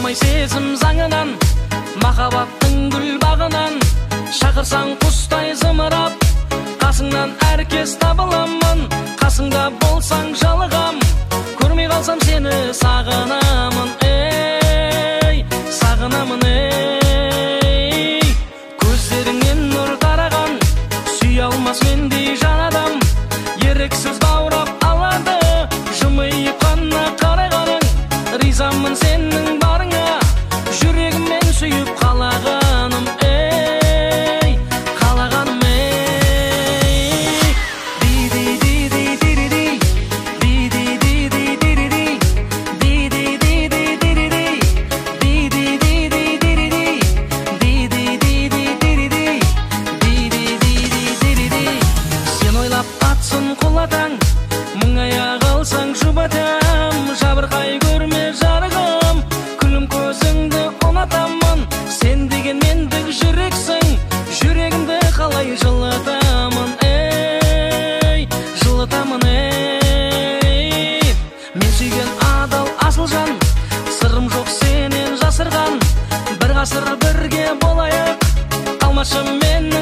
қалмай сезім заңынан, махаббаттың гүл бағынан. Шақырсаң құстай зымырап, қасыңнан әркез табыламын. Қасыңда болсаң жалығам, көрмей қалсам сені сағынамын. Ей, сағынамын, ей. Көздеріңнен нұр тараған, сүйе алмас мендей жан адам. Еріксіз баурап алады, жымиып қана қарағаның. Ризамын сенің барыңа, жүрегіммен сүйіп қалағаным. Ей, қалағаным, ей. Сен ойлап атсын құлатаң, мұңая қалсаң жұбатам. Жабырқай көрме жарығым, күлім көзіңді ұнатамын. Сен деген мендік жүрексің, жүрегімді қалай жылытамын. Ей, жылытамын, ей. Мен сүйген адал асыл жан, сырым жоқ сенен жасырған. Бір ғасыр бірге болайық, қалмашы мені